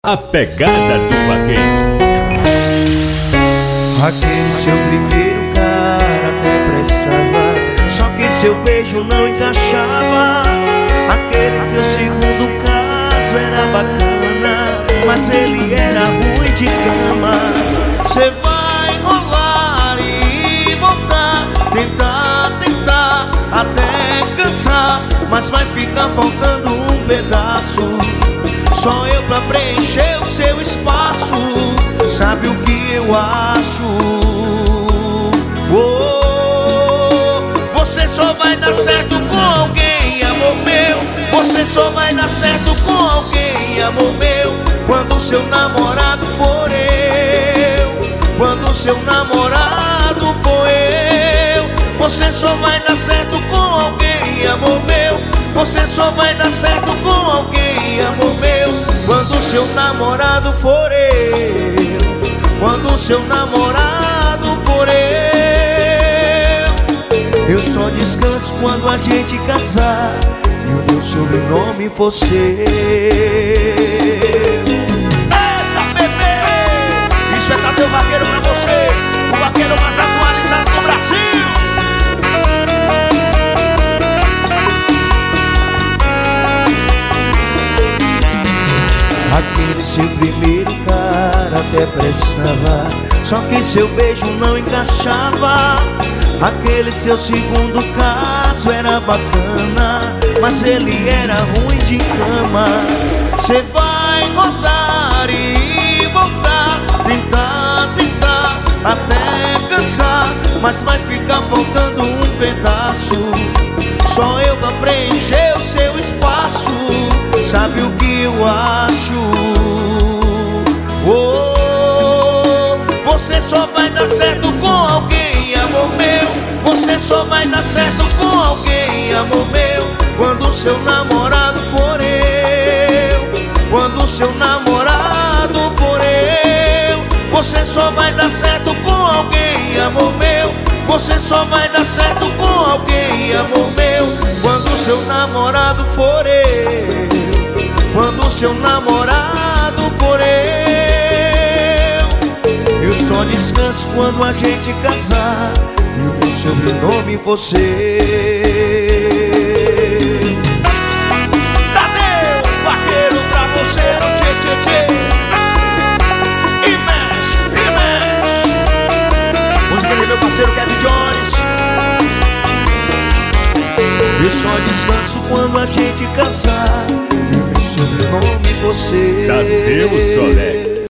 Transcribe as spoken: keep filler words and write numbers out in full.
A pegada do vaqueiro. Aquele seu primeiro cara até prestava, só que seu beijo não encaixava. Aquele seu segundo caso era bacana, mas ele era ruim de cama. Cê vai enrolar e voltar, tentar, tentar, até cansar, mas vai ficar faltando um pedaço. Só eu pra preencher o seu espaço. Sabe o que eu acho? Oh, você só vai dar certo com alguém, amor meu. Você só vai dar certo com alguém, amor meu, quando seu namorado for eu. Quando seu namorado for eu. Você só vai dar certo com alguém, amor meu. Você só vai dar certo com alguém, amor meu, quando seu namorado for eu. Quando seu namorado for eu. Eu só descanso quando a gente casar e o meu sobrenome for seu. Eita, bebê! Isso é Tadeu Vaqueiro pra você, o vaqueiro mais atualizado do Brasil. Aquele seu primeiro cara até prestava, só que seu beijo não encaixava. Aquele seu segundo caso era bacana, mas ele era ruim de cama. Cê vai rodar e voltar, tentar, tentar, até cansar, mas vai ficar faltando um pedaço. Só eu pra preencher o seu espaço. Sabe o que eu acho? Oh, você só vai dar certo com alguém, amor meu. Você só vai dar certo com alguém, amor meu, quando seu namorado for eu. Quando seu namorado for eu. Você só vai dar certo com alguém, amor meu. Você só vai dar certo com alguém, amor meu, quando seu namorado for eu. Quando seu namorado for eu. Eu só descanso quando a gente casar e o meu sobrenome for seu. Tadeu Vaqueiro pra você, no tchê tchê tchê. E mexe, e mexe. Música de meu parceiro Kevin Jones. Eu só descanso quando a gente casar e o meu sobrenome você. Tadeu